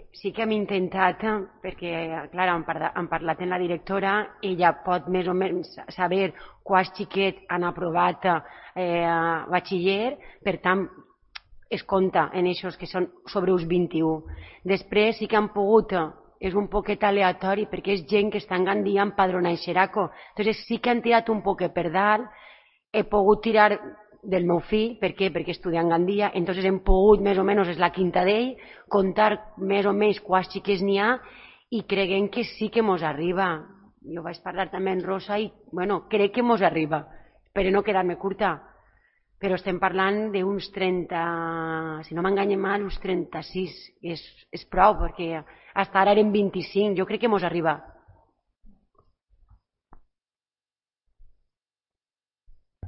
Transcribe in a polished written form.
sí que hem intentat, perquè, clar, hem parlat amb la directora, ella pot més o menys saber quants xiquets han aprovat batxiller, per tant, es compta en aquests que són sobre uns 21. Després sí que han pogut, és un poquet aleatori perquè és gent que està en Gandia empadronada en Xeraco, entonces sí que han tirat un poquet per dalt, he pogut tirar del meu fill, per què? Perquè estudia en Gandia, entonces hem pogut, més o menys, és la quinta d'ell, comptar més o menys quants xiquets n'hi ha i creguem que sí que mos arriba. Jo vaig parlar també amb Rosa i, bueno, crec que mos arriba, per no quedar-me curta, però estem parlant d'uns 30, si no m'enganye mal, uns 36, és prou, perquè fins ara eren 25, jo crec que mos arriba.